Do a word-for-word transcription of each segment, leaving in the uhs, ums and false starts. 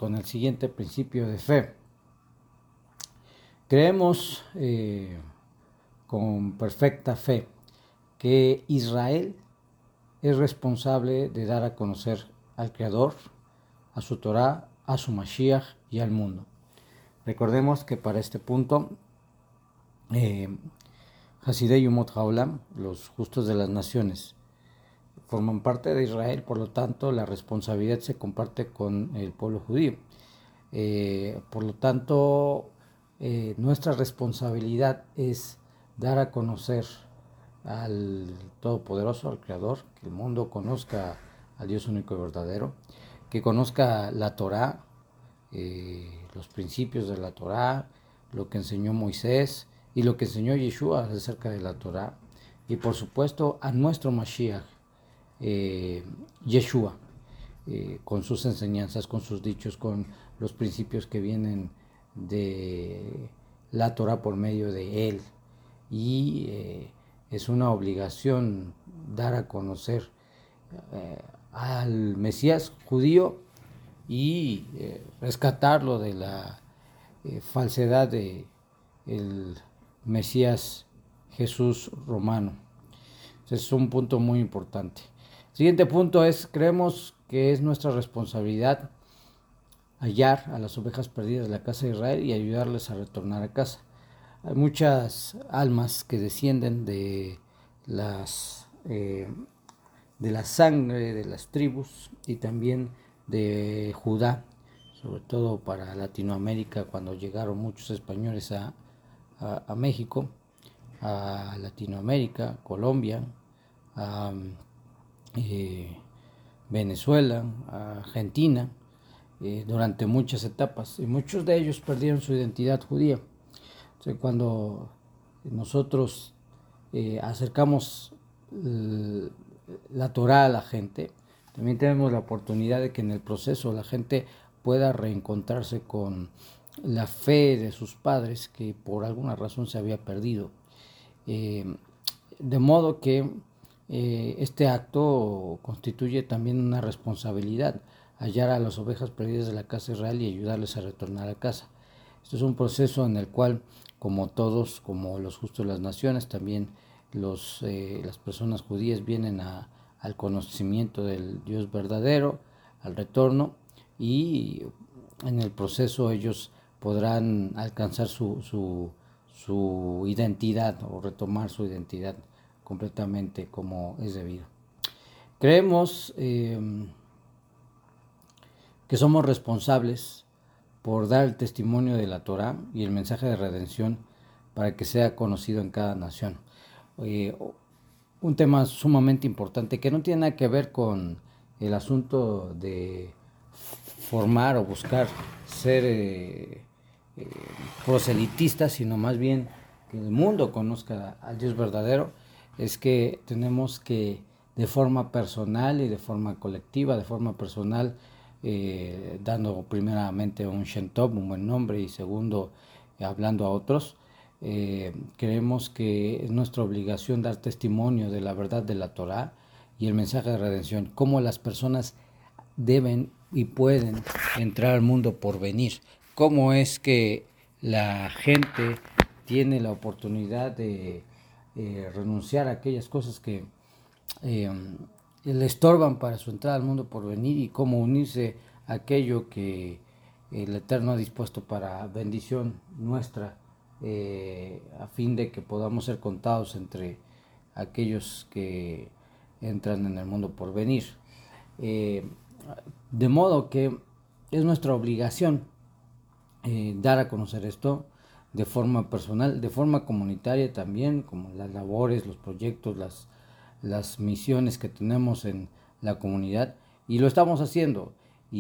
con el siguiente principio de fe. Creemos eh, con perfecta fe que Israel es responsable de dar a conocer al Creador, a su Torá, a su Mashiach y al mundo. Recordemos que para este punto, eh, Hasidei Umot Haolam, los justos de las naciones, forman parte de Israel, por lo tanto la responsabilidad se comparte con el pueblo judío. Eh, por lo tanto, eh, nuestra responsabilidad es dar a conocer al Todopoderoso, al Creador, que el mundo conozca al Dios único y verdadero, que conozca la Torá, eh, los principios de la Torá, lo que enseñó Moisés y lo que enseñó Yeshua acerca de la Torá, y por supuesto a nuestro Mashiach, eh, Yeshua, eh, con sus enseñanzas, con sus dichos, con los principios que vienen de la Torá por medio de él. Y eh, es una obligación dar a conocer eh, al Mesías judío y eh, rescatarlo de la eh, falsedad de el Mesías Jesús romano. Entonces, es un punto muy importante. El siguiente punto es, creemos que es nuestra responsabilidad hallar a las ovejas perdidas de la casa de Israel y ayudarles a retornar a casa. Hay muchas almas que descienden de las eh, de la sangre de las tribus y también de Judá, sobre todo para Latinoamérica, cuando llegaron muchos españoles a, a, a México, a Latinoamérica, Colombia, a eh, Venezuela, a Argentina, eh, durante muchas etapas, y muchos de ellos perdieron su identidad judía. Entonces, cuando nosotros eh, acercamos eh, la Torá a la gente, también tenemos la oportunidad de que en el proceso la gente pueda reencontrarse con la fe de sus padres que por alguna razón se había perdido. Eh, de modo que eh, este acto constituye también una responsabilidad, hallar a las ovejas perdidas de la casa de Israel y ayudarles a retornar a casa. Esto es un proceso en el cual, como todos, como los justos de las naciones, también los, eh, las personas judías vienen a, al conocimiento del Dios verdadero, al retorno, y en el proceso ellos podrán alcanzar su, su, su identidad o retomar su identidad completamente como es debido. Creemos eh, que somos responsables por dar el testimonio de la Torá y el mensaje de redención para que sea conocido en cada nación. Eh, un tema sumamente importante que no tiene nada que ver con el asunto de formar o buscar ser eh, eh, proselitistas, sino más bien que el mundo conozca al Dios verdadero. Es que tenemos que, de forma personal y de forma colectiva, de forma personal, eh, dando primeramente un Shem Tov, un buen nombre, y segundo, eh, hablando a otros, eh, creemos que es nuestra obligación dar testimonio de la verdad de la Torá y el mensaje de redención, cómo las personas deben y pueden entrar al mundo por venir, cómo es que la gente tiene la oportunidad de eh, renunciar a aquellas cosas que eh, le estorban para su entrada al mundo por venir, y cómo unirse a aquello que el Eterno ha dispuesto para bendición nuestra, eh, a fin de que podamos ser contados entre aquellos que entran en el mundo por venir. Eh, de modo que es nuestra obligación eh, dar a conocer esto de forma personal, de forma comunitaria también, como las labores, los proyectos, las, las misiones que tenemos en la comunidad, y lo estamos haciendo.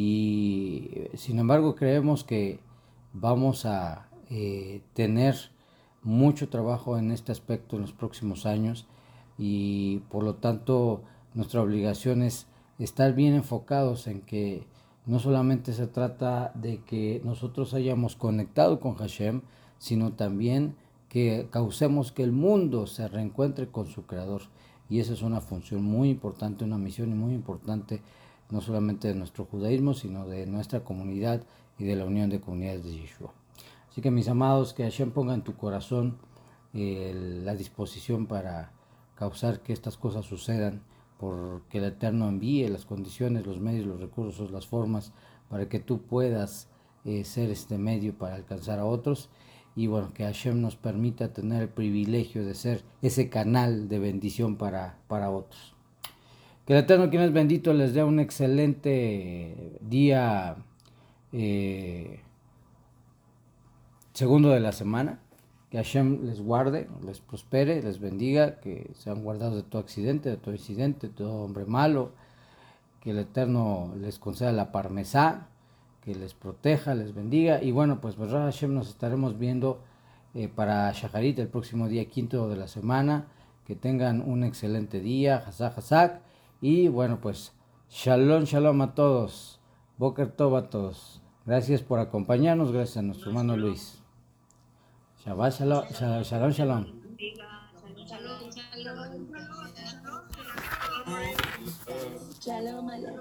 Y sin embargo creemos que vamos a eh, tener mucho trabajo en este aspecto en los próximos años, y por lo tanto nuestra obligación es estar bien enfocados en que no solamente se trata de que nosotros hayamos conectado con Hashem, sino también que causemos que el mundo se reencuentre con su Creador. Y esa es una función muy importante, una misión muy importante no solamente de nuestro judaísmo, sino de nuestra comunidad y de la unión de comunidades de Yeshua. Así que mis amados, que Hashem ponga en tu corazón eh, la disposición para causar que estas cosas sucedan, porque el Eterno envíe las condiciones, los medios, los recursos, las formas, para que tú puedas eh, ser este medio para alcanzar a otros. Y bueno, que Hashem nos permita tener el privilegio de ser ese canal de bendición para, para otros. Que el Eterno, quien es bendito, les dé un excelente día eh, segundo de la semana. Que Hashem les guarde, les prospere, les bendiga, que sean guardados de todo accidente, de todo incidente, de todo hombre malo. Que el Eterno les conceda la parmesá, que les proteja, les bendiga. Y bueno, pues Besrat Hashem nos estaremos viendo eh, para Shacharit el próximo día quinto de la semana. Que tengan un excelente día, Hazak Hazak. Y bueno, pues Shalom, Shalom a todos. Boker Tov a todos. Gracias por acompañarnos, gracias a nuestro hermano Luis. Shabbat Shalom, Shalom, Shalom. Shalom. Shalom,